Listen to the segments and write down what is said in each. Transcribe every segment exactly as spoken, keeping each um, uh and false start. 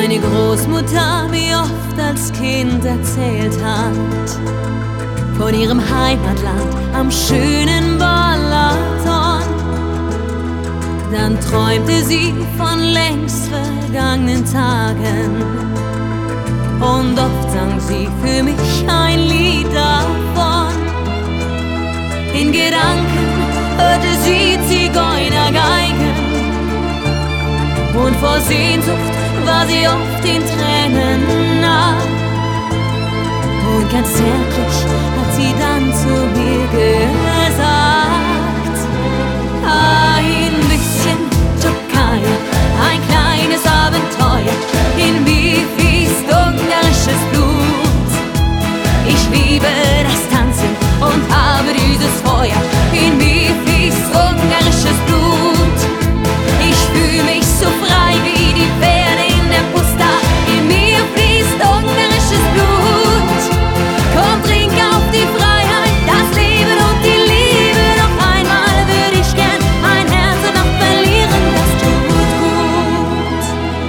meine Großmutter mir oft als Kind erzählt hat, von ihrem Heimatland am schönen Balaton. Dann träumte sie von längst vergangenen Tagen und oft sang sie für mich ein Lied davon. In Gedanken hörte sie Zigeunergeigen und vor Sehnsucht war sie oft in Tränen nah. Und ganz zärtlich hat sie dann zu mir gesagt: Ein bisschen Türkei, ein kleines Abenteuer, in mir fließt ungarisches Blut. Ich liebe das Tanzen und habe dieses Feuer, in mir fließt ungarisches Blut. Ich fühle mich so frei wie die Pferde in der Pusta, in mir fließt ungarisches Blut. Komm, trink auf die Freiheit, das Leben und die Liebe. Noch einmal würde ich gern mein Herz noch verlieren, das tut gut,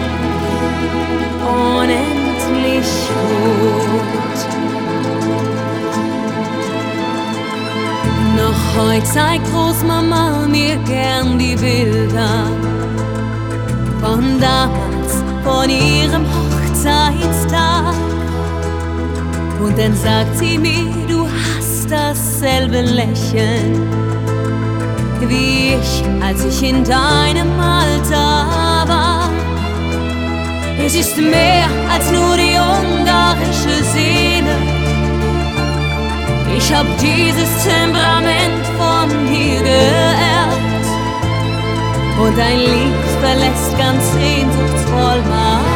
unendlich gut. Noch heute zeigt Großmama mir gern die Bilder von damals, von ihrem Hochzeitstag. Und dann sagt sie mir, du hast dasselbe Lächeln wie ich, als ich in deinem Alter war. Es ist mehr als nur die ungarische Seele. Ich hab dieses Temperament von dir geerbt. Und dein Lied verlässt ganz sehnsuchtsvoll mein